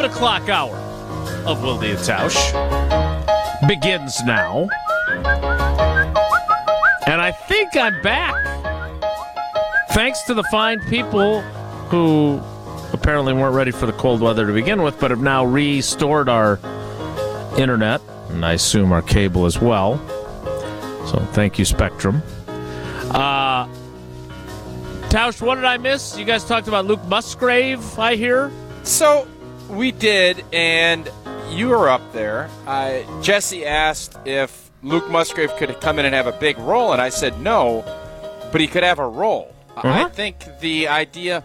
o'clock hour of Wilde and Tausch begins now. And I think I'm back. Thanks to the fine people who apparently weren't ready for the cold weather to begin with, but have now restored our internet, and I assume our cable as well. So thank you, Spectrum. Tausch, what did I miss? You guys talked about Luke Musgrave, I hear. So we did, and you were up there. Jesse asked if Luke Musgrave could come in and have a big role, and I said no, but he could have a role. I think the idea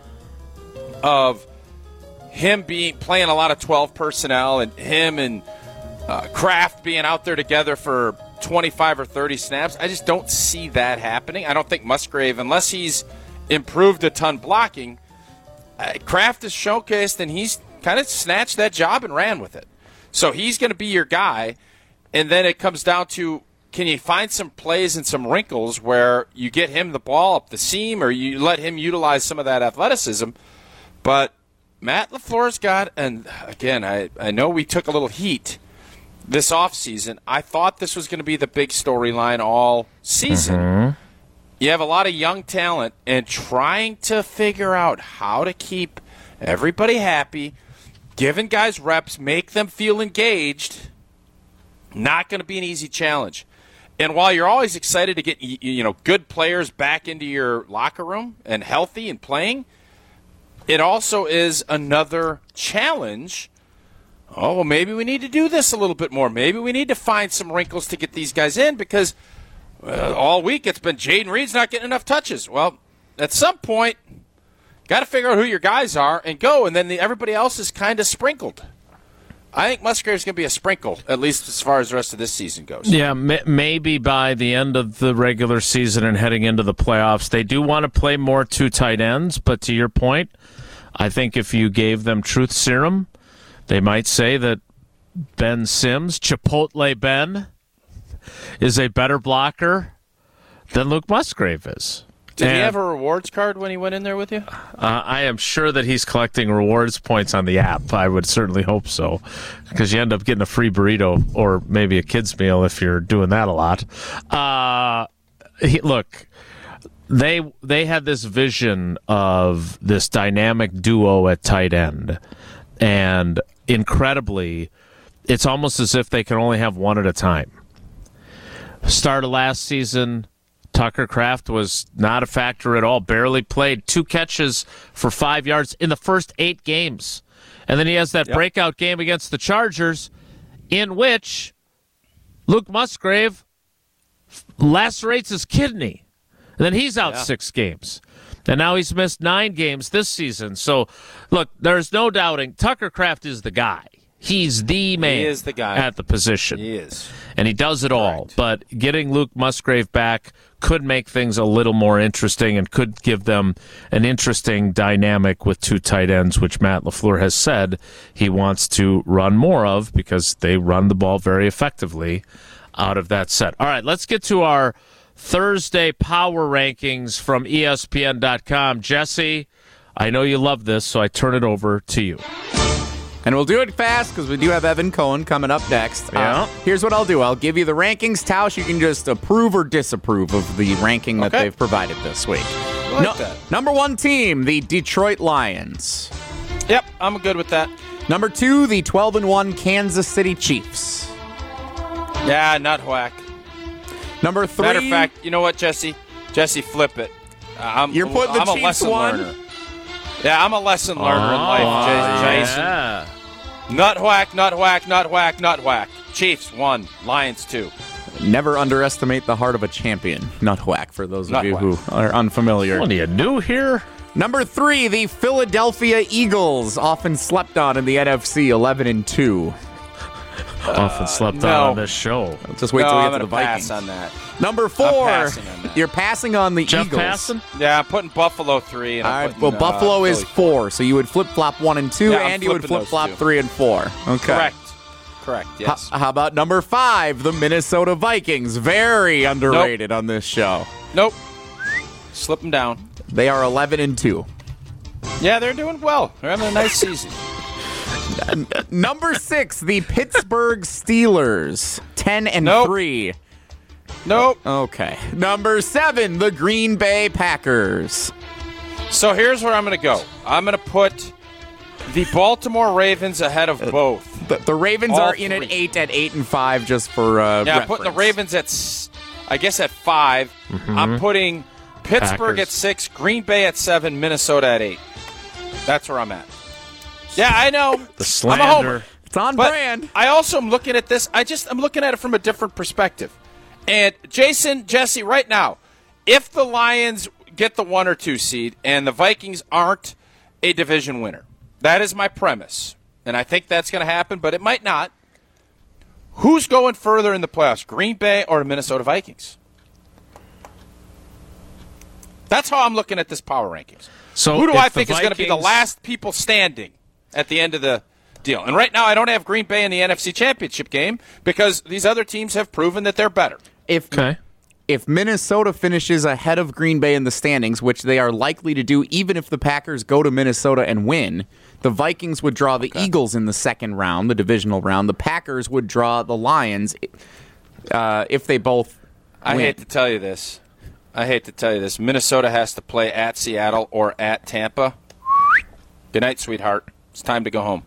of him playing a lot of 12 personnel and him and Kraft being out there together for 25 or 30 snaps, I just don't see that happening. I don't think Musgrave, unless he's improved a ton blocking, Kraft is showcased, and he's kind of snatched that job and ran with it. So he's going to be your guy, and then it comes down to, can you find some plays and some wrinkles where you get him the ball up the seam or you let him utilize some of that athleticism? But Matt LaFleur's got, and again, I know we took a little heat this offseason. I thought this was going to be the big storyline all season. Mm-hmm. You have a lot of young talent, and trying to figure out how to keep everybody happy, giving guys reps, make them feel engaged, not going to be an easy challenge. And while you're always excited to get good players back into your locker room and healthy and playing, it also is another challenge. Oh, well, maybe we need to do this a little bit more. Maybe we need to find some wrinkles to get these guys in because all week it's been Jaden Reed's not getting enough touches. Well, at some point, got to figure out who your guys are and go, and then everybody else is kind of sprinkled. I think Musgrave's going to be a sprinkle, at least as far as the rest of this season goes. Yeah, maybe by the end of the regular season and heading into the playoffs, they do want to play more two tight ends, but to your point, I think if you gave them truth serum, they might say that Ben Sims, Chipotle Ben, is a better blocker than Luke Musgrave is. Did he have a rewards card when he went in there with you? I am sure that he's collecting rewards points on the app. I would certainly hope so, because you end up getting a free burrito or maybe a kid's meal if you're doing that a lot. Look, they had this vision of this dynamic duo at tight end, and incredibly, it's almost as if they can only have one at a time. Start of last season, Tucker Kraft was not a factor at all, barely played, 2 catches for 5 yards in the first 8 games. And then he has that breakout game against the Chargers in which Luke Musgrave lacerates his kidney. And then he's out 6 games. And now he's missed 9 games this season. So, look, there's no doubting Tucker Kraft is the guy. He's the man. He is the guy at the position. He is. And he does it all. But getting Luke Musgrave back could make things a little more interesting and could give them an interesting dynamic with 2 tight ends, which Matt LaFleur has said he wants to run more of because they run the ball very effectively out of that set. All right, let's get to our Thursday power rankings from ESPN.com. Jesse, I know you love this, so I turn it over to you. And we'll do it fast because we do have Evan Cohen coming up next. Yeah. Here's what I'll do. I'll give you the rankings. Tausch, you can just approve or disapprove of the ranking that they've provided this week. I like that. Number 1 team, the Detroit Lions. Yep, I'm good with that. Number 2, the 12-1 Kansas City Chiefs. Yeah, nut whack. Number 3. Matter of fact, you know what, Jesse? Jesse, flip it. You're putting the I'm a Chiefs lesson one? learner. Yeah, I'm a lesson learner in life, Jason. Yeah. Nut whack, nut whack, nut whack, nut whack. Chiefs 1, Lions 2. Never underestimate the heart of a champion. Nut whack, for those of you who are unfamiliar. What do you do here? Number 3, the Philadelphia Eagles, often slept on in the NFC, 11-2. Often slept on this show. Just wait till we get to the Pass Vikings. on that. Number 4, you're passing on the Jeff Eagles. Passing? Yeah, I'm putting Buffalo 3. And All I'm right, putting, well, Buffalo is Philly 4, so you would flip-flop 1 and 2, Yeah, I'm and you would flipping those flip-flop two. 3 and 4. Okay. Correct, yes. How about number 5, the Minnesota Vikings? Very underrated on this show. Nope. Slip them down. They are 11-2. Yeah, they're doing well. They're having a nice season. Number 6, the Pittsburgh Steelers, 10-3. Nope. Okay. Number 7, the Green Bay Packers. So here's where I'm going to go. I'm going to put the Baltimore Ravens ahead of both. The Ravens are in at 8 at 8-5 just for I'm reference. putting the Ravens at 5. Mm-hmm. I'm putting Pittsburgh Packers at 6, Green Bay at 7, Minnesota at 8. That's where I'm at. Yeah, I know. The I'm a homer. slander. It's on But brand. I also am looking at this. I'm looking at it from a different perspective. And Jason, Jesse, right now, if the Lions get the 1 or 2 seed and the Vikings aren't a division winner, that is my premise. And I think that's going to happen, but it might not. Who's going further in the playoffs, Green Bay or the Minnesota Vikings? That's how I'm looking at this power rankings. So who do if I the think is going to be the Vikings- last people standing at the end of the deal? And right now, I don't have Green Bay in the NFC Championship game because these other teams have proven that they're better. If Minnesota finishes ahead of Green Bay in the standings, which they are likely to do even if the Packers go to Minnesota and win, the Vikings would draw the Eagles in the second round, the divisional round. The Packers would draw the Lions if they both I win. hate to tell you this. Minnesota has to play at Seattle or at Tampa. Good night, sweetheart. It's time to go home.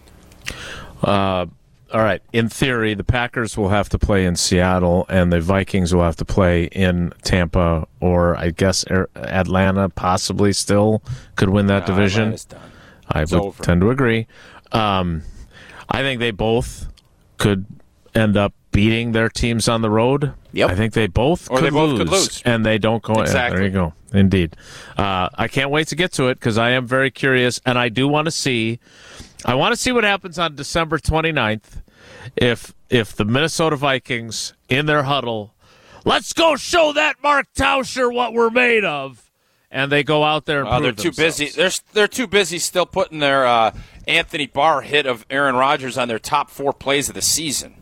All right. In theory, the Packers will have to play in Seattle, and the Vikings will have to play in Tampa, or I guess Atlanta possibly still could win that division. Atlanta's done. I It's would over. tend to agree. I think they both could end up beating their teams on the road. Yep. I think they both Or could they both lose, could lose. and they don't go. Exactly. There you go. Indeed. I can't wait to get to it because I am very curious, and I do want to see. I want to see what happens on December 29th if the Minnesota Vikings in their huddle, let's go show that Mark Tauscher what we're made of, and they go out there and prove They're too themselves. busy. They're too busy still putting their Anthony Barr hit of Aaron Rodgers on their top 4 plays of the season,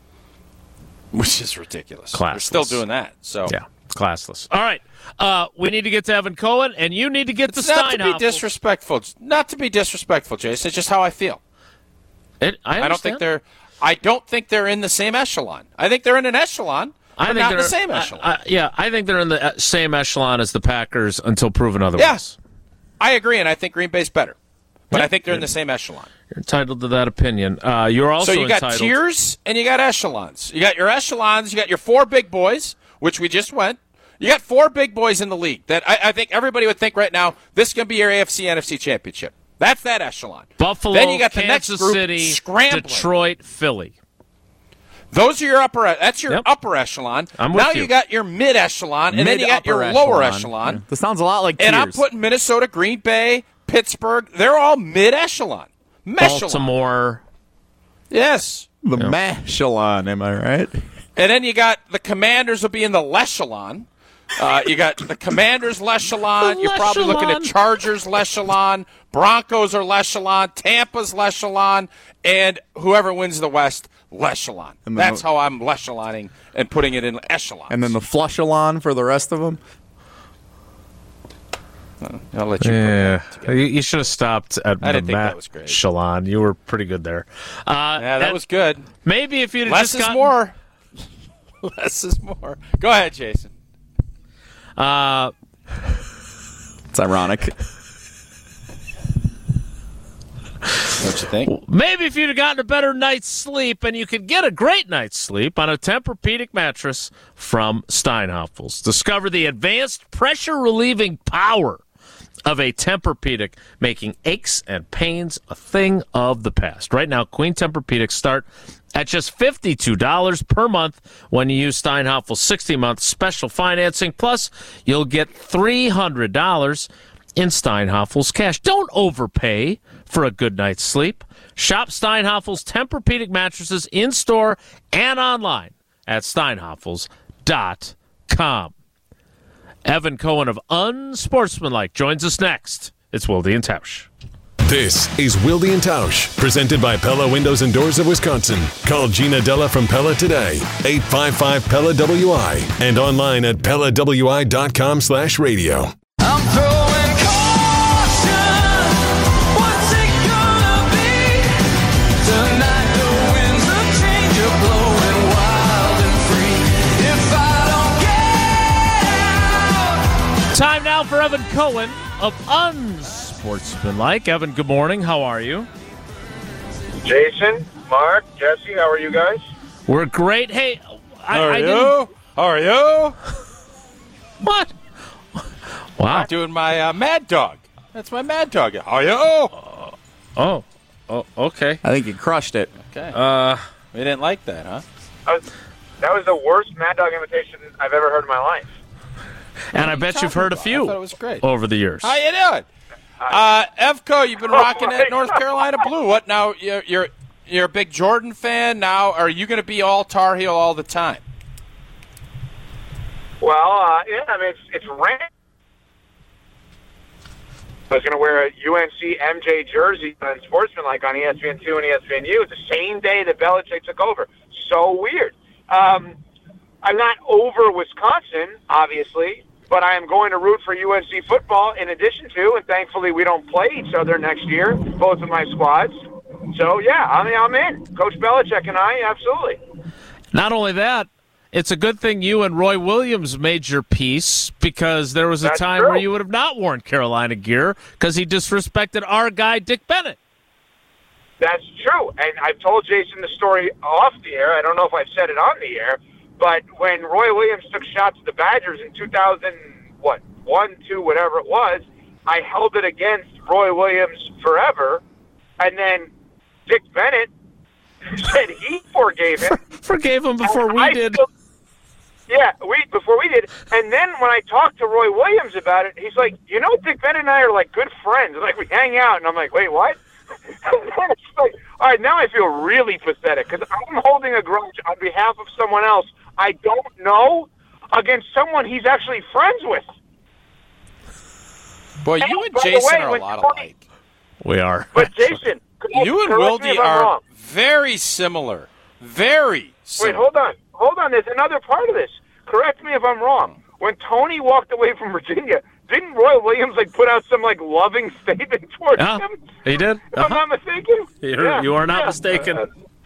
which is ridiculous. They're Classless. still doing that. So Yeah, classless. All right, we need to get to Evan Cohen, and you need to get to it's not to be Steinhoff. disrespectful. Not to be disrespectful, Jason. It's just how I feel. I don't think they're in the same echelon. I think they're in an echelon, but not in the same echelon. I think they're in the same echelon as the Packers until proven otherwise. I agree, and I think Green Bay's better. But I think they're in the same echelon. You're entitled to that opinion. You're also So you got entitled. tiers and you got echelons. You got your echelons. You got your 4 big boys, which we just went. You got 4 big boys in the league that I think everybody would think right now this is going to be your AFC NFC championship. That's that echelon. Buffalo, Then you got the Kansas next group City, scrambling. Detroit, Philly. Those are your upper. That's your Yep. upper echelon. I'm with now you. you got your mid echelon, and then you got your Mid-upper lower echelon. Yeah. This sounds a lot like And I'm tiers. putting Minnesota, Green Bay, Pittsburgh. They're all mid echelon. Baltimore. Yes. the Mashelon, am I right? And then you got the Commanders will be in the Lechelon. You got the Commanders Lechelon. You're probably looking at Lechelon. Chargers Lechelon. Broncos are Lechelon. Tampa's Lechelon. And whoever wins the West, Lechelon. And then That's how I'm Lecheloning and putting it in echelons. And then the Flushalon for the rest of them. I'll let you Yeah, put that together. you should have stopped at I the didn't think that was great. Shalon. You were pretty good there. Yeah, that and was good. maybe if you'd have Less just is gotten, more. Less is more. Go ahead, Jason. It's ironic. What you think? Maybe if you'd have gotten a better night's sleep, and you could get a great night's sleep on a Tempur-Pedic mattress from Steinhoffels. Discover the advanced pressure-relieving power of a Tempur-Pedic, making aches and pains a thing of the past. Right now, Queen Tempur-Pedics start at just $52 per month when you use Steinhoffel's 60-month special financing. Plus, you'll get $300 in Steinhoffel's cash. Don't overpay for a good night's sleep. Shop Steinhoffel's Tempur-Pedic mattresses in-store and online at steinhoffels.com. Evan Cohen of Unsportsmanlike joins us next. It's Wilde and Tausch. This is Wilde and Tausch, presented by Pella Windows and Doors of Wisconsin. Call Gina Della from Pella today, 855-PELLA-WI, and online at PellaWI.com/radio. I'm throwing caution. What's it gonna be? Evan Cohen of Unsportsmanlike. Evan, good morning. How are you? Jason, Mark, Jesse, how are you guys? We're great. Hey, How are you? What? Wow. I'm doing my Mad Dog. That's my Mad Dog. How are you? Oh, okay. I think you crushed it. Okay. We didn't like that, huh? That was the worst Mad Dog imitation I've ever heard in my life. And I bet you've heard a few I thought it was great. over the years. How you doing? Evco, you've been rocking that North Carolina blue. What now? You're a big Jordan fan now. Are you going to be all Tar Heel all the time? Well, yeah, I mean, it's random. I was going to wear a UNC MJ jersey on Sportsmanlike on ESPN2 and ESPNU the same day that Belichick took over. So weird. I'm not over Wisconsin, obviously, but I am going to root for UNC football in addition to, and thankfully we don't play each other next year, both of my squads. So, yeah, I'm in. Coach Belichick and I, absolutely. Not only that, it's a good thing you and Roy Williams made your peace, because there was a That's time true. where you would have not worn Carolina gear because he disrespected our guy, Dick Bennett. That's true. And I've told Jason the story off the air. I don't know if I've said it on the air, but when Roy Williams took shots at the Badgers in 2001, 2, whatever it was, I held it against Roy Williams forever. And then Dick Bennett said he forgave him. Forgave him before we did. Before we did. And then when I talked to Roy Williams about it, he's like, Dick Bennett and I are like good friends. Like, we hang out. And I'm like, wait, what? It's like, all right, now I feel really pathetic because I'm holding a grudge on behalf of someone else I don't know against someone he's actually friends with. Boy, you and Jason are a lot alike. We are. But Jason, You and Wildy are very similar. Very Wait, similar. hold on. There's another part of this. Correct me if I'm wrong. When Tony walked away from Virginia, didn't Roy Williams put out some loving statement towards Yeah, him? he did. If I'm not mistaken. You are not mistaken.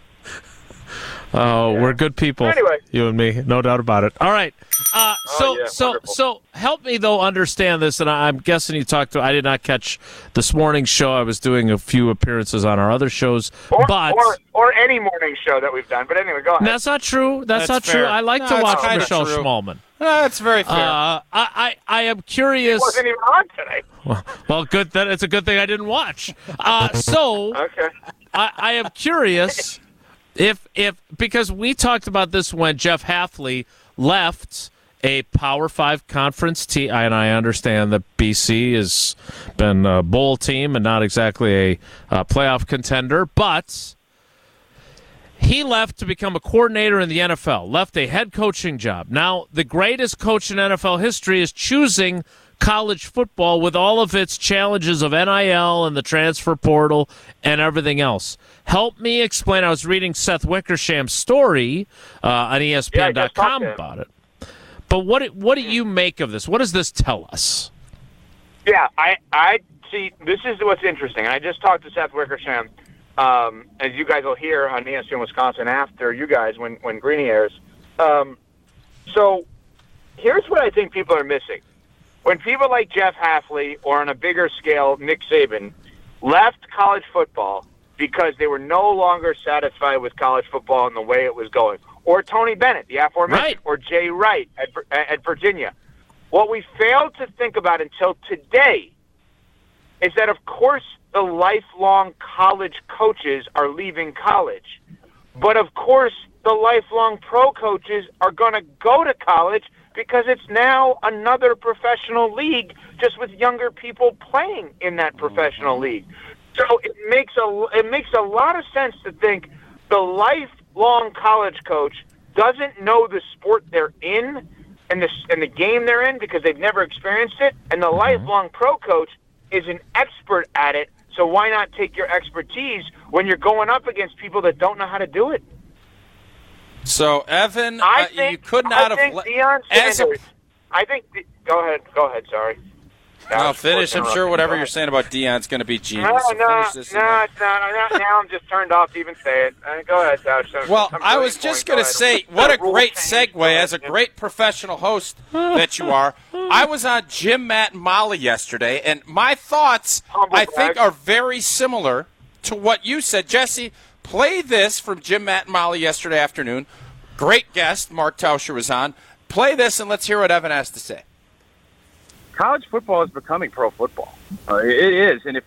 We're good people. Anyway. You and me, no doubt about it. All right. Wonderful. So help me though understand this, and I'm guessing you talked to. I did not catch this morning's show. I was doing a few appearances on our other shows, but or any morning show that we've done. But anyway, go ahead. that's not true. That's not fair. true. I like No, to it's watch kinda Michelle true. Schmalman. That's very fair. I am curious. He wasn't even on today. Well, good. That it's a good thing I didn't watch. So Okay. I am curious if because we talked about this when Jeff Hafley left a Power 5 conference team, and I understand that BC has been a bowl team and not exactly a playoff contender, but he left to become a coordinator in the NFL, left a head coaching job. Now, the greatest coach in NFL history is choosing college football with all of its challenges of NIL and the transfer portal and everything else. Help me explain. I was reading Seth Wickersham's story on ESPN.com about it. But what do you make of this? What does this tell us? Yeah, I see. This is what's interesting. I just talked to Seth Wickersham, as you guys will hear on ESPN Wisconsin after you guys when Greeny airs. So here's what I think people are missing. When people like Jeff Hafley or on a bigger scale Nick Saban left college football because they were no longer satisfied with college football and the way it was going, or Tony Bennett, the aforementioned, Right. or Jay Wright at Virginia. What we failed to think about until today is that, of course, the lifelong college coaches are leaving college. But, of course, the lifelong pro coaches are going to go to college because it's now another professional league just with younger people playing in that professional league. So it makes a lot of sense to think the lifelong college coach doesn't know the sport they're in and the game they're in because they've never experienced it, and the lifelong pro coach is an expert at it. So why not take your expertise when you're going up against people that don't know how to do it? So, Evan, I think you could not I think have Deion Sanders. I think. Go ahead. Sorry. I'll finish. I'm sure whatever you're saying about Deion's going to be genius. No, So finish this and then- it's not. Now I'm just turned off to even say it. Go ahead, Tausch. Well, I was just going to say, what a great segue as a great professional host that you are. I was on Jim, Matt, and Molly yesterday, and my thoughts, I think, are very similar to what you said. Jesse, play this from Jim, Matt, and Molly yesterday afternoon. Great guest, Mark Tauscher was on. Play this, and let's hear what Evan has to say. College football is becoming pro football. It is. And if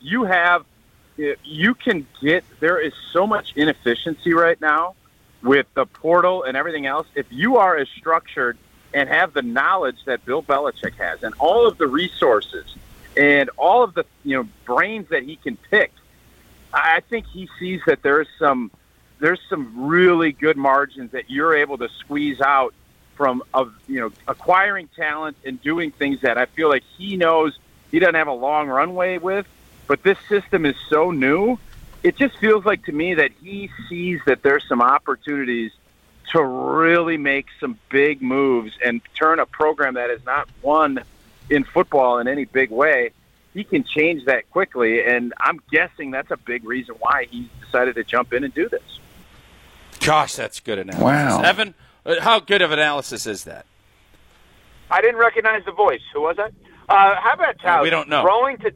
you can get, there is so much inefficiency right now with the portal and everything else. If you are as structured and have the knowledge that Bill Belichick has and all of the resources and all of the brains that he can pick, I think he sees that there's some really good margins that you're able to squeeze out from acquiring talent and doing things that I feel like he knows he doesn't have a long runway with. But this system is so new, it just feels like to me that he sees that there's some opportunities to really make some big moves and turn a program that has not won in football in any big way. He can change that quickly, and I'm guessing that's a big reason why he decided to jump in and do this. Gosh, that's good analysis. Wow. Evan, how good of analysis is that? I didn't recognize the voice. Who was that? How about Tausch? We don't know. Throwing to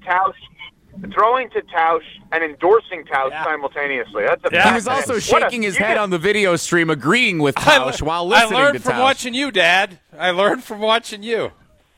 Tausch and endorsing Tausch simultaneously. That's a He was also shaking his head on the video stream, agreeing with Tausch while listening to Tausch. I learned from watching you, Dad. I learned from watching you.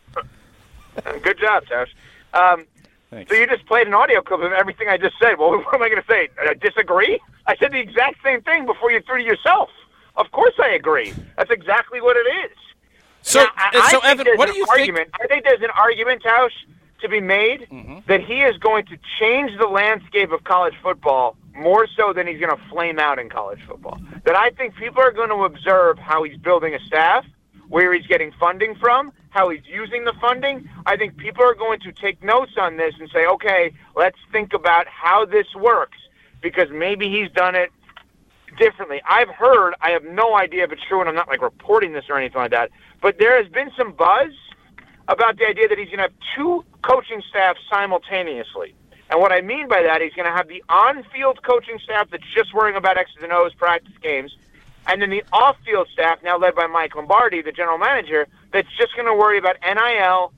Good job, Tausch. Thanks. So you just played an audio clip of everything I just said. Well, what am I going to say? Disagree? I said the exact same thing before you threw to yourself. Of course I agree. That's exactly what it is. So, now, Evan, what do you think? I think there's an argument, Tausch, to be made that he is going to change the landscape of college football more so than he's going to flame out in college football. That I think people are going to observe how he's building a staff, where he's getting funding from, how he's using the funding. I think people are going to take notes on this and say, okay, let's think about how this works, because maybe he's done it differently. I've heard, I have no idea if it's true, and I'm not reporting this or anything like that, but there has been some buzz about the idea that he's going to have two coaching staffs simultaneously. And what I mean by that, he's going to have the on-field coaching staff that's just worrying about X's and O's practice games, and then the off-field staff, now led by Mike Lombardi, the general manager, that's just going to worry about NIL,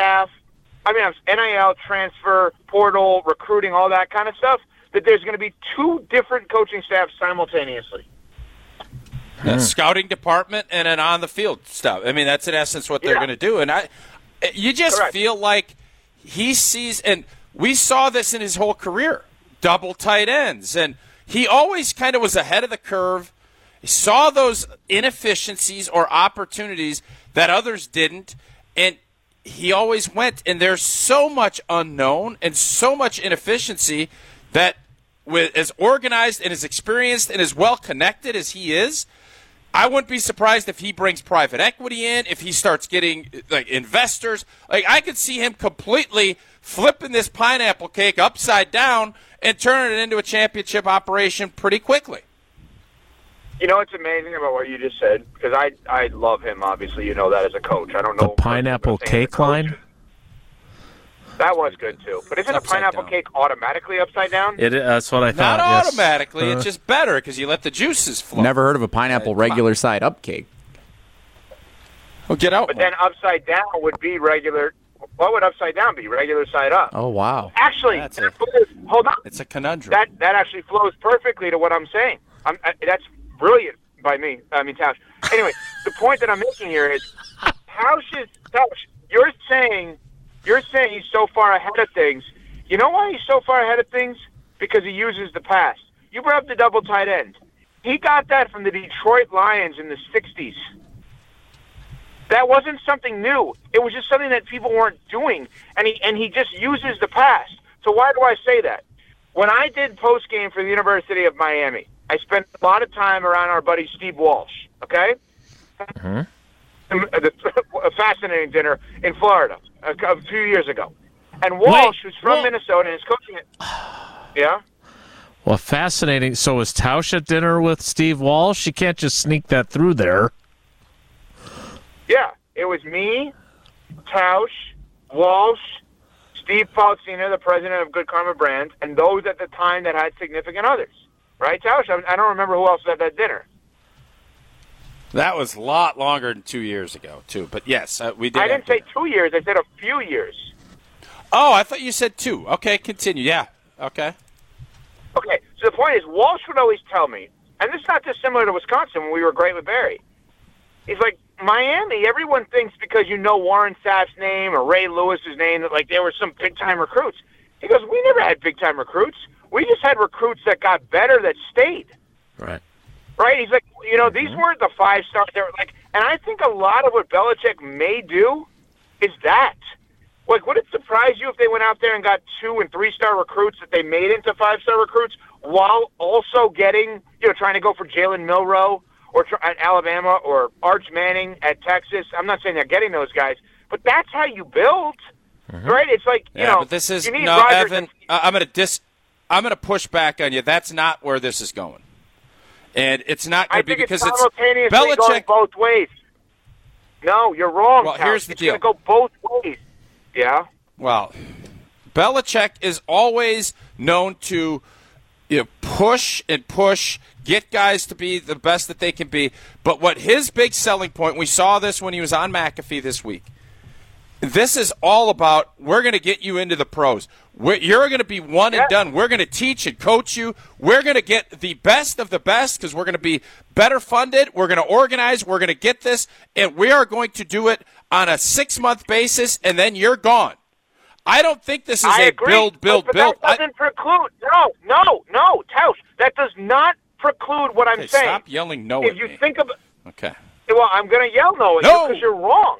NIL, transfer, portal, recruiting, all that kind of stuff, that there's going to be two different coaching staffs simultaneously. A scouting department and an on-the-field stuff. I mean, that's in essence what they're going to do. And you just Correct. feel like he sees, and we saw this in his whole career, double tight ends. And he always kind of was ahead of the curve. He saw those inefficiencies or opportunities that others didn't, and he always went. And there's so much unknown and so much inefficiency that with as organized and as experienced and as well-connected as he is, I wouldn't be surprised if he brings private equity in, if he starts getting investors. I could see him completely flipping this pineapple cake upside down and turning it into a championship operation pretty quickly. You know what's amazing about what you just said? Because I love him, obviously. You know that as a coach. I don't know. The pineapple cake line? That was good, too. But isn't a pineapple cake automatically upside down? That's what I thought. Not yes. automatically. It's just better because you let the juices flow. Never heard of a pineapple regular side up cake. Well, get out. But then upside down would be regular. What would upside down be? Regular side up. Oh, wow. Actually, hold on. It's a conundrum. That actually flows perfectly to what I'm saying. That's brilliant by me. Tausch. Anyway, the point that I'm making here is, Tausch, you're saying he's so far ahead of things. You know why he's so far ahead of things? Because he uses the past. You brought up the double tight end. He got that from the Detroit Lions in the 60s. That wasn't something new. It was just something that people weren't doing, and he just uses the past. So why do I say that? When I did post-game for the University of Miami, I spent a lot of time around our buddy Steve Walsh, okay? A fascinating dinner in Florida a few years ago. And Walsh, who's from Minnesota and is coaching it. Yeah? Well, fascinating. So was Tausch at dinner with Steve Walsh? You can't just sneak that through there. Yeah. It was me, Tausch, Walsh, Steve Faulcina, the president of Good Karma Brands, and those at the time that had significant others. Right, Tausch? I don't remember who else was at that dinner. That was a lot longer than 2 years ago, too. But yes, we did. I didn't say 2 years. I said a few years. Oh, I thought you said 2. Okay, continue. Yeah. Okay. Okay, so the point is, Walsh would always tell me, and this is not dissimilar to Wisconsin when we were great with Barry. He's like, Miami, everyone thinks because you know Warren Sapp's name or Ray Lewis's name that, like, there were some big-time recruits. He goes, we never had big-time recruits. We just had recruits that got better that stayed. Right. Right? He's like, these weren't the 5-stars. They were like, and I think a lot of what Belichick may do is that. Like, would it surprise you if they went out there and got 2- and 3-star recruits that they made into 5-star recruits while also getting, trying to go for Jalen Milroe or at Alabama or Arch Manning at Texas? I'm not saying they're getting those guys, but that's how you build, right? It's like, but this is you need no, Rodgers Evan. I'm going to push back on you. That's not where this is going, and it's not going to be because it's simultaneously going both ways. No, you're wrong. Well, here's the deal. It's going to go both ways. Yeah. Well, Belichick is always known to push and push, get guys to be the best that they can be. But what his big selling point, we saw this when he was on McAfee this week, this is all about we're going to get you into the pros. You're going to be one and done. We're going to teach and coach you. We're going to get the best of the best because we're going to be better funded. We're going to organize. We're going to get this, and we are going to do it on a 6-month basis, and then you're gone. I don't think this is build. But that doesn't preclude. No, Tausch. That does not preclude what I'm saying. Stop yelling no if at you me. think of, okay. Well, I'm going to yell no at you because you're wrong.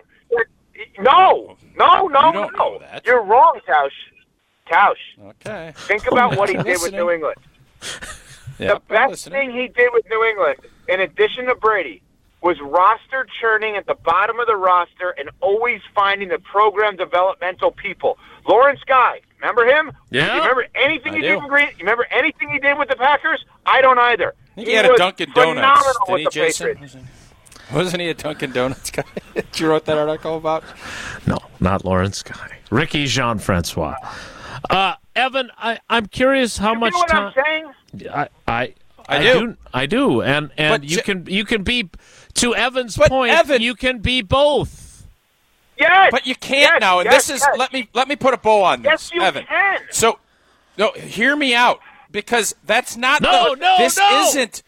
No. know that. You're wrong, Tausch. Okay. Think about what he did with New England. Yeah, The best thing he did with New England, in addition to Brady, was roster churning at the bottom of the roster and always finding the program developmental people. Lawrence Guy, remember him? Yeah. You remember anything he I did do. in Green? You remember anything he did with the Packers? I don't either. I think he had a was Dunkin' Donuts. phenomenal Did with he, the Jason? Patriots. Wasn't he a Dunkin' Donuts guy that you wrote that article about? No, not Lawrence Guy. Ricky Jean-Francois. Evan, I'm curious how much You know what time. I'm saying? I do, and But you can be, to Evan's But point. Evan- you can be both. Yes. But you can't now, and yes, this is yes. let me put a bow on this, Yes, you Evan. can. So, no, hear me out because that's not No, no, this no.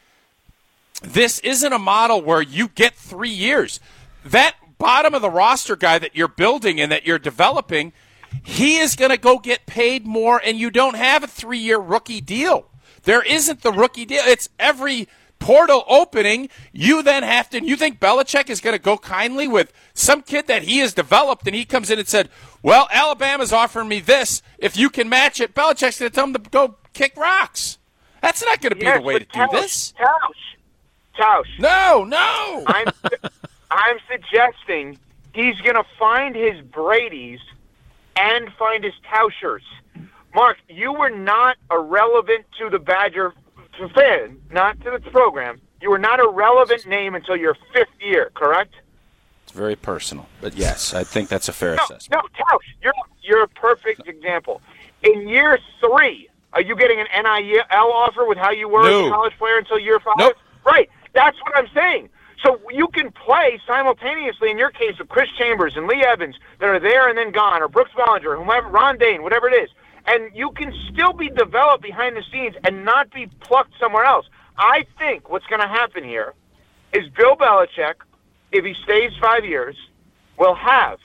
isn't a model where you get 3 years. That bottom of the roster guy that you're building and that you're developing, he is going to go get paid more, and you don't have a 3-year rookie deal. There isn't the rookie deal. It's every portal opening. You then have to. You think Belichick is going to go kindly with some kid that he has developed, and he comes in and said, "Well, Alabama's offering me this. If you can match it," Belichick's going to tell him to go kick rocks. That's not going to be the way to do this. Tausch. No. I'm suggesting he's going to find his Brady's and find his Tauschers. Mark, you were not irrelevant to the Badger fan, not to the program. You were not a relevant name until your 5th year, correct? It's very personal, but yes, I think that's a fair assessment. No, Tausch, you're a perfect example. In year 3, are you getting an NIL offer with how you were as a college player until year 5? Nope. Right. That's what I'm saying. So you can play simultaneously, in your case, with Chris Chambers and Lee Evans that are there and then gone, or Brooks Bollinger, whomever, Ron Dane, whatever it is. And you can still be developed behind the scenes and not be plucked somewhere else. I think what's going to happen here is Bill Belichick, if he stays 5 years, will have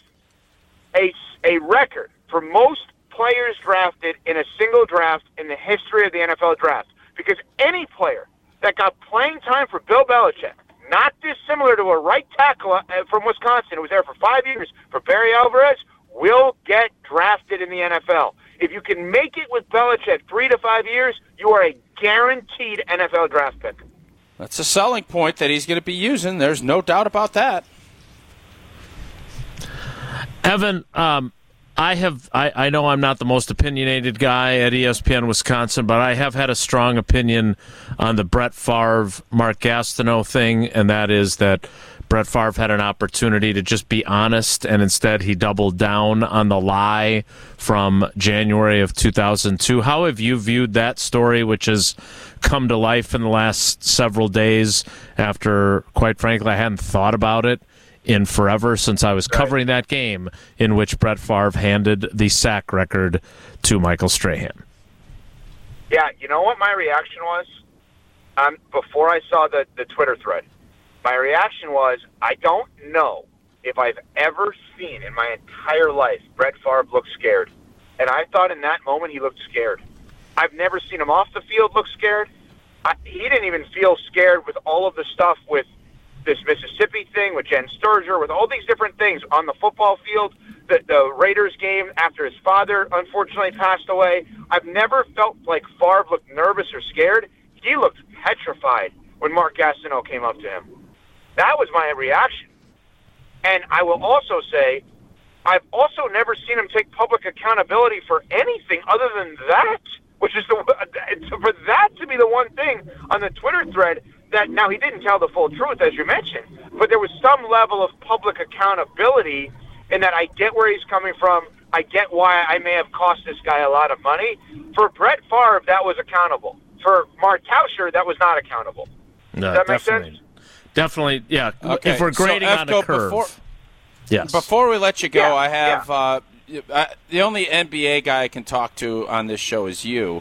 a record for most players drafted in a single draft in the history of the NFL draft. Because any player that got playing time for Bill Belichick, not dissimilar to a right tackle from Wisconsin who was there for 5 years for Barry Alvarez, will get drafted in the NFL. If you can make it with Belichick 3 to 5 years, you are a guaranteed NFL draft pick. That's a selling point that he's going to be using. There's no doubt about that. Evan, I know I'm not the most opinionated guy at ESPN Wisconsin, but I have had a strong opinion on the Brett Favre, Mark Gastineau thing, and that is that Brett Favre had an opportunity to just be honest, and instead he doubled down on the lie from January of 2002. How have you viewed that story, which has come to life in the last several days after, quite frankly, I hadn't thought about it in forever since I was covering that game in which Brett Favre handed the sack record to Michael Strahan? Yeah, you know what my reaction was? Before I saw the Twitter thread, my reaction was, I don't know if I've ever seen in my entire life Brett Favre look scared. And I thought in that moment he looked scared. I've never seen him off the field look scared. He didn't even feel scared with all of the stuff with this Mississippi thing, with Jen Sturger, with all these different things on the football field, the Raiders game after his father unfortunately passed away. I've never felt like Favre looked nervous or scared. He looked petrified when Mark Gastineau came up to him. That was my reaction. And I will also say, I've also never seen him take public accountability for anything other than that, which is for that to be the one thing on the Twitter thread that, now he didn't tell the full truth, as you mentioned, but there was some level of public accountability in that I get where he's coming from. I get why I may have cost this guy a lot of money. For Brett Favre, that was accountable. For Mark Tauscher, that was not accountable. No, Does that make sense? Definitely, yeah. Okay. If we're grading on a curve. Before we let you go, Yeah, I have the only NBA guy I can talk to on this show is you.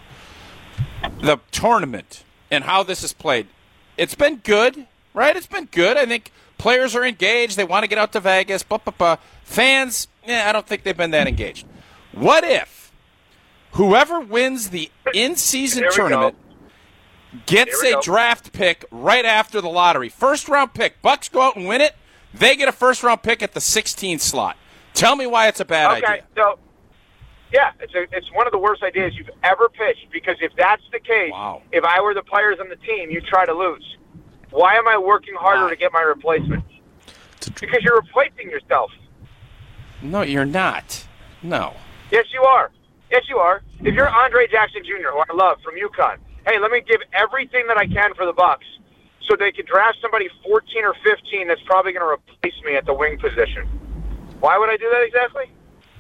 The tournament and how this is played. It's been good, right? It's been good. I think players are engaged. They want to get out to Vegas. Fans, I don't think they've been that engaged. What if whoever wins the in-season tournament gets a draft pick right after the lottery? First-round pick. Bucks go out and win it. They get a first-round pick at the 16th slot. Tell me why it's a bad idea. Okay, so, yeah, it's one of the worst ideas you've ever pitched, because if that's the case, if I were the players on the team, you try to lose. Why am I working harder to get my replacement? Because you're replacing yourself. No, you're not. No. Yes, you are. Yes, you are. If you're Andre Jackson Jr., who I love, from UConn, hey, let me give everything that I can for the Bucks so they can draft somebody 14 or 15 that's probably going to replace me at the wing position. Why would I do that exactly?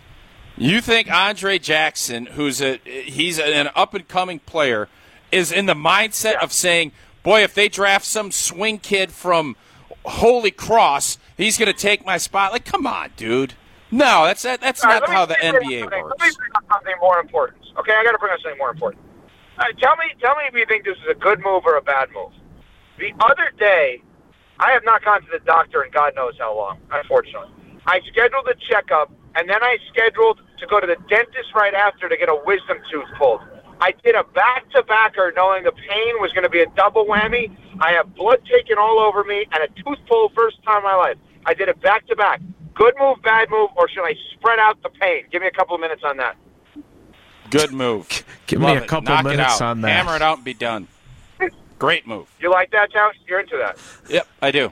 You think Andre Jackson, he's an up-and-coming player, is in the mindset of saying, boy, if they draft some swing kid from Holy Cross, he's going to take my spot? Like, come on, dude. No, that's not how the NBA works. Let me bring up something more important. Okay, I got to bring up something more important. Tell me if you think this is a good move or a bad move. The other day, I have not gone to the doctor in God knows how long, unfortunately. I scheduled a checkup, and then I scheduled to go to the dentist right after to get a wisdom tooth pulled. I did a back-to-backer knowing the pain was going to be a double whammy. I have blood taken all over me and a tooth pulled first time in my life. I did it back-to-back. Good move, bad move, or should I spread out the pain? Give me a couple of minutes on that. Good move. Give me a couple Knock minutes it out. on that. Hammer it out and be done. Great move. You like that, Towns? You're into that? Yep, I do.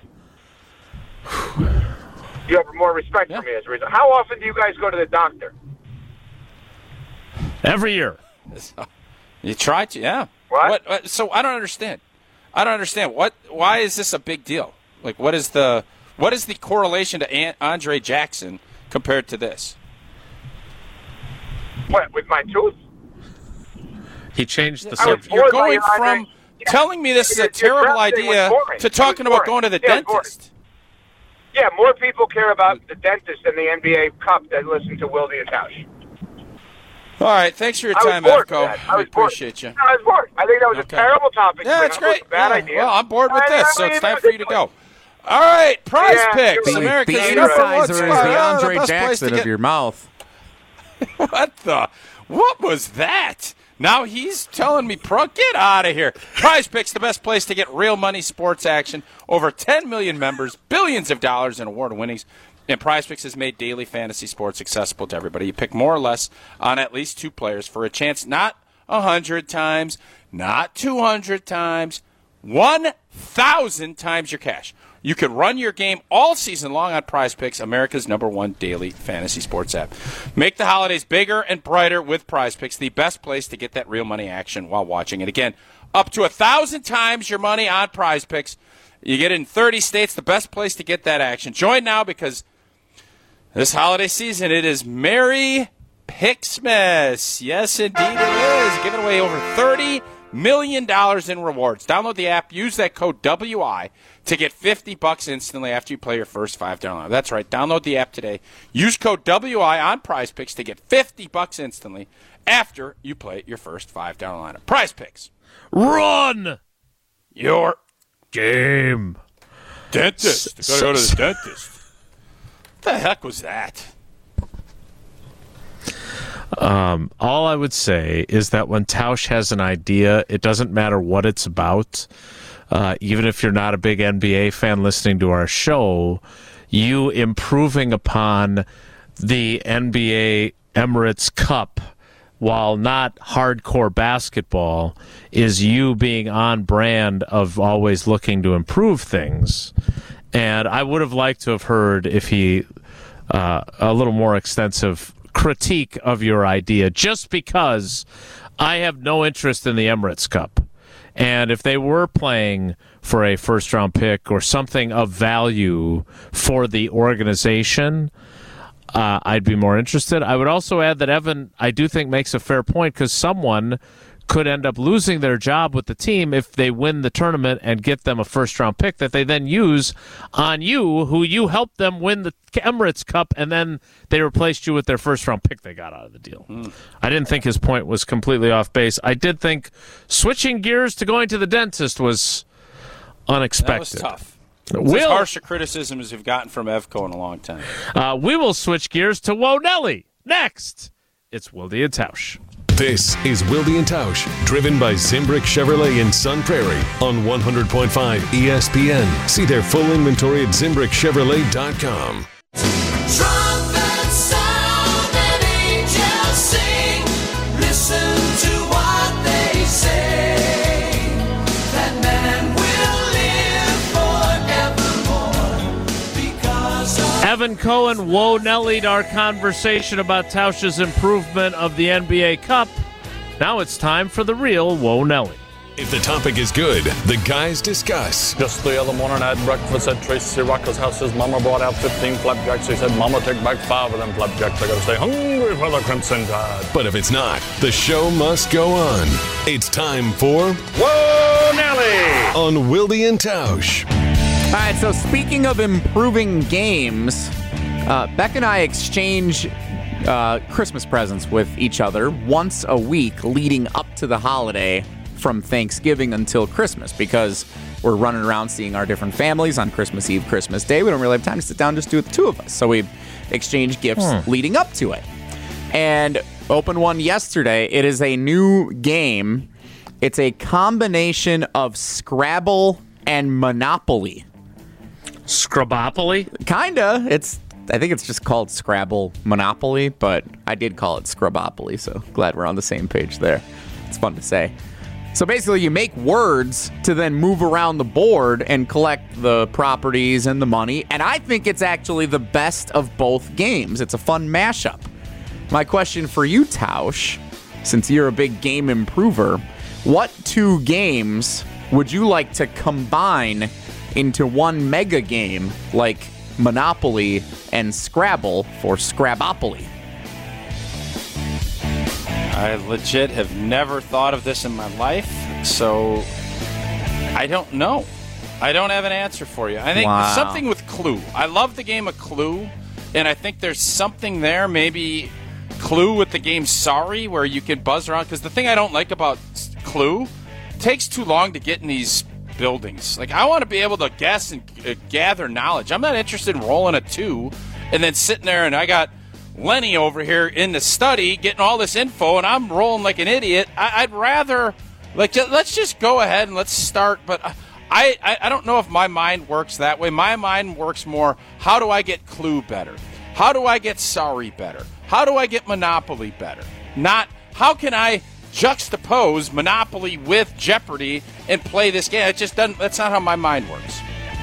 You have more respect for me as a reason. How often do you guys go to the doctor? Every year. You try to, yeah. What? So I don't understand. Why is this a big deal? Like, what is the correlation to Andre Jackson compared to this? What, with my tooth? He changed the I was subject. You're bored by going your Andre- from telling me this is a Your terrible draft day was idea boring. to It talking was about boring. going to the Yeah, it was boring. dentist. Yeah, more people care about the dentist than the NBA Cup than listen to Wilde and Tausch. All right, thanks for your I was time, bored Evco. with that. I We was bored. appreciate you. I was bored. I think that was a terrible topic. Yeah, to it's bring up. great. It was a bad Yeah, idea. well, I'm bored with I this, don't so it's even time for you to do it. go. All right, Prize Yeah, Picks, the America's The number one incisor is spot. the Yeah, Andre best place Jackson to of get- your mouth. What was that? Now he's telling me, get out of here. Prize Picks, the best place to get real money sports action. Over 10 million members, billions of dollars in award winnings. And Prize Picks has made daily fantasy sports accessible to everybody. You pick more or less on at least two players for a chance, not 100 times, not 200 times, 1,000 times your cash. You could run your game all season long on Prize Picks, America's #1 daily fantasy sports app. Make the holidays bigger and brighter with Prize Picks, the best place to get that real money action while watching it. Again, up to 1,000 times your money on Prize Picks. You get it in 30 states, the best place to get that action. Join now because this holiday season, it is Merry Pixmas. Yes, indeed it is. Giving away over $30 million in rewards. Download the app. Use that code WI to get $50 instantly after you play your first $5 line. That's right. Download the app today. Use code WI on Prize Picks to get $50 instantly after you play your first $5 line. Prize Picks. Run Your game. dentist. Gotta go to the dentist. What the heck was that? All I would say is that when Tausch has an idea, it doesn't matter what it's about. Even if you're not a big NBA fan listening to our show, you improving upon the NBA Emirates Cup, while not hardcore basketball, is you being on brand of always looking to improve things. And I would have liked to have heard if he a little more extensive critique of your idea, just because I have no interest in the Emirates Cup. And if they were playing for a first-round pick or something of value for the organization, I'd be more interested. I would also add that Evan, I do think, makes a fair point, because someone could end up losing their job with the team if they win the tournament and get them a first-round pick that they then use on you, who you helped them win the Emirates Cup, and then they replaced you with their first-round pick they got out of the deal. I didn't think his point was completely off base. I did think switching gears to going to the dentist was unexpected. That was tough. It's as harsh a criticism as we've gotten from Evco in a long time. We will switch gears to Whoa Nelly. Next, it's Wilde and Tausch. This is Wilde and Tausch, driven by Zimbrick Chevrolet in Sun Prairie on 100.5 ESPN. See their full inventory at ZimbrickChevrolet.com. Trumpet sound and angels sing. Listen to what they say. That man will live forevermore because of Evan Cohen, Whoa Nelly, our conversation about Tausch's improvement of the NBA Cup. Now it's time for the real Whoa Nelly. If the topic is good, the guys discuss. Just the other morning I had breakfast at Tracy Rocker's house. His mama brought out 15 flapjacks. He said, Mama, take back 5 of them flapjacks. I gotta stay hungry for the Crimson Tide. But if it's not, the show must go on. It's time for Whoa, Nelly! On Wilde and Tausch. All right, so speaking of improving games, Beck and I exchange Christmas presents with each other once a week leading up to the holiday from Thanksgiving until Christmas, because we're running around seeing our different families on Christmas Eve, Christmas Day. We don't really have time to sit down and just do it, the two of us. So we exchange gifts leading up to it. And opened one yesterday. It is a new game. It's a combination of Scrabble and Monopoly. Scrabopoly? Kinda. I think it's just called Scrabble Monopoly, but I did call it Scrabopoly, so glad we're on the same page there. It's fun to say. So basically, you make words to then move around the board and collect the properties and the money, and I think it's actually the best of both games. It's a fun mashup. My question for you, Tausch, since you're a big game improver, what 2 games would you like to combine into one mega game like Monopoly and Scrabble for Scrabopoly? I legit have never thought of this in my life, so I don't know. I don't have an answer for you. I think something with Clue. I love the game of Clue, and I think there's something there, maybe Clue with the game Sorry, where you can buzz around. Because the thing I don't like about Clue, it takes too long to get in these buildings. Like, I want to be able to guess and gather knowledge. I'm not interested in rolling a 2 and then sitting there, and I got Lenny over here in the study getting all this info, and I'm rolling like an idiot. I'd rather, let's just go ahead and let's start. But I don't know if my mind works that way. My mind works more, how do I get Clue better? How do I get Sorry better? How do I get Monopoly better? Not, how can I juxtapose Monopoly with Jeopardy and play this game? It just doesn't. That's not how my mind works.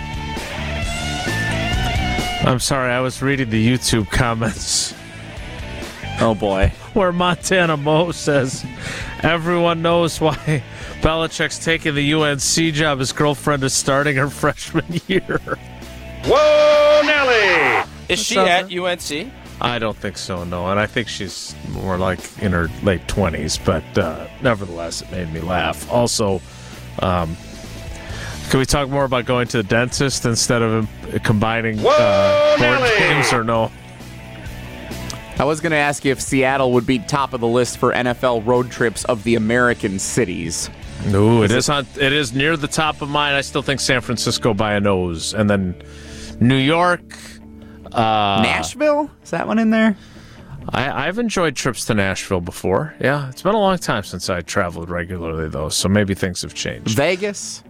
I'm sorry, I was reading the YouTube comments. Oh boy. Where Montana Mo says, Everyone knows why Belichick's taking the UNC job. His girlfriend is starting her freshman year. Whoa, Nelly! Is she at UNC? I don't think so, no. And I think she's more like in her late 20s. But nevertheless, it made me laugh. Also, can we talk more about going to the dentist instead of combining board games or no? I was going to ask you if Seattle would be top of the list for NFL road trips of the American cities. No, it is near the top of mine. I still think San Francisco by a nose. And then New York. Nashville? Is that one in there? I've enjoyed trips to Nashville before. Yeah, it's been a long time since I traveled regularly, though, so maybe things have changed. Vegas?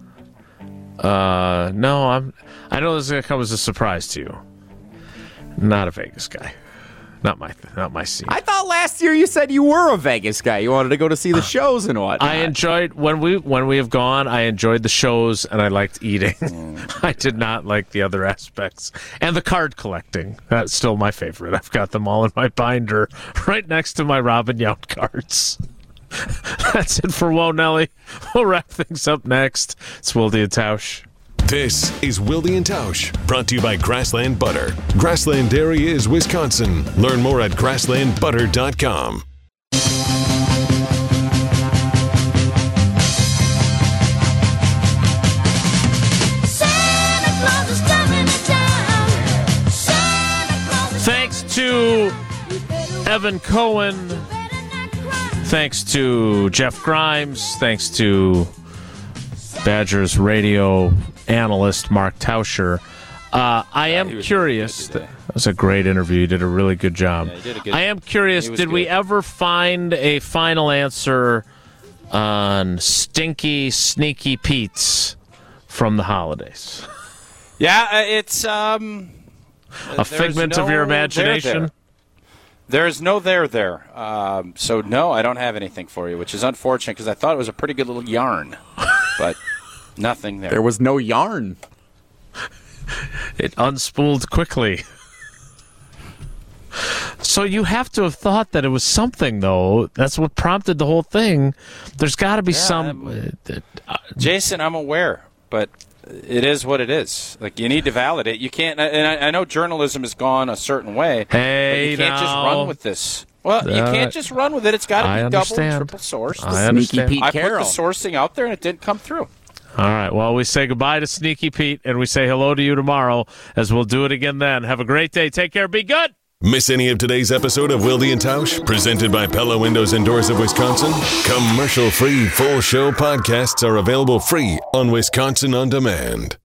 No, I know this is going to come as a surprise to you. Not a Vegas guy. Not my scene. I thought last year you said you were a Vegas guy. You wanted to go to see the shows and whatnot. I enjoyed when we have gone. I enjoyed the shows and I liked eating. I did not like the other aspects and the card collecting. That's still my favorite. I've got them all in my binder right next to my Robin Yount cards. That's it for Whoa Nelly. We'll wrap things up next. It's Wilde and Tausch. This is Wilde and Tausch, brought to you by Grassland Butter. Grassland Dairy is Wisconsin. Learn more at grasslandbutter.com. Thanks to Evan Cohen. Thanks to Jeff Grimes. Thanks to Badgers radio analyst Mark Tauscher. I am curious. That was a great interview. You did a really good job. I am curious, did we ever find a final answer on Stinky Sneaky Pete's from the holidays? Yeah, it's a figment of your imagination. There's no there. So no, I don't have anything for you, which is unfortunate because I thought it was a pretty good little yarn, but nothing there. There was no yarn. It unspooled quickly. So you have to have thought that it was something, though. That's what prompted the whole thing. There's got to be some... Jason, I'm aware, but it is what it is. Like, you need to validate. You can't... And I know journalism has gone a certain way. Hey, but you can't just run with this. Well, you can't just run with it. It's got to be double and triple sourced. I understand. Pete I Carroll. put the sourcing out there, and it didn't come through. All right. Well, we say goodbye to Sneaky Pete, and we say hello to you tomorrow, as we'll do it again then. Have a great day. Take care. Be good. Miss any of today's episode of Wilde and Tausch, presented by Pella Windows and Doors of Wisconsin? Commercial-free full show podcasts are available free on Wisconsin On Demand.